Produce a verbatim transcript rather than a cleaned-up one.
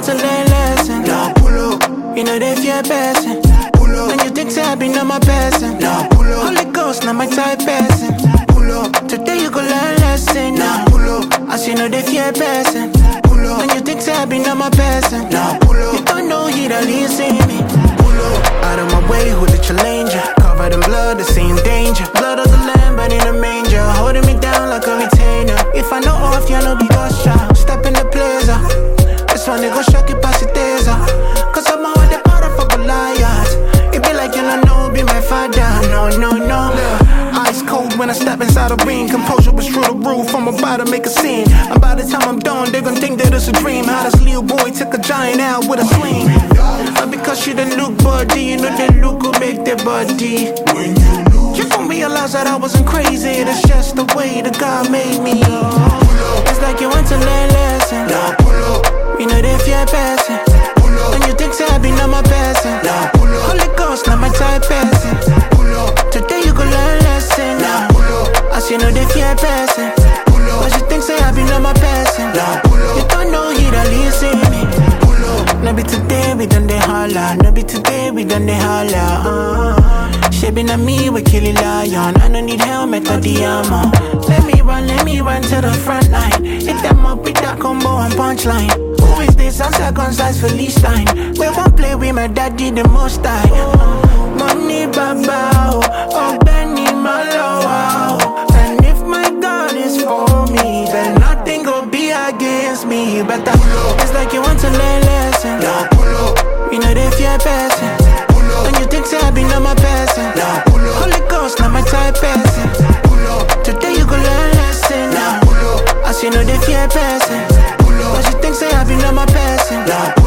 to learn lesson. Now pull up. You know they fear person. Pull up. And you think say I be not my person. Now pull up. Holy Ghost, not my type person. Pull up. Today you go learn lesson. Now pull up. I see no they fear person. Pull up. And you think say I be not my person. Now pull up. You don't know he that listen me. Pull up. Out of my way, who the challenger? Covered in blood, the same danger. Blood of the lamb, but in a manger. Holding me down like a retainer. If I know off, you know be ghost shot. Step in the blazer. This one they go shock you past the taser. Cause I'm out the powder for Goliath. It be like you don't know, be my father. No, no, no. Ice cold when I step inside a ring. Composure was through the roof. I'm about to make a scene. And by the time I'm done, they gon' think that it's a dream. How this little boy took a giant out with a swing. But because she done look body, you know that look will make their body. When you lose, You gon' realize that I wasn't crazy. That's just the way that God made me. It's like you want to learn lesson. now pull up. You know they fear person. Pull up. And you think say I be not my person. Now pull up. Holy Ghost, not my type person. Pull up. Today you gon' learn lesson. Now pull up. I see no they fear person. Pull up. But you think say I be not my person. Now pull You up. don't know he that listen me. Pull up. No be today we done they holla. No be today we done they holla. Uh, Shaping on me we kill a lion. I don't need helmet or the armor. Let me run, let me run to the front line. Hit them up with that combo and punchline. Who is this? I'm circumcised Philistine. We won't play with my daddy the most time. Money baba, oh, oh Benny Malo. And if my God is for me, then nothing gon' be against me. But I, it's like you want to learn lesson. Now pull up. You know they fear person. Pull up. And you think say I be not my person. Now pull up. Holy Ghost, not my type person. Pull up. Today you gon' learn lesson. Now pull up. I see no they fear person. Pull up. But you think say I be not my person. Now pull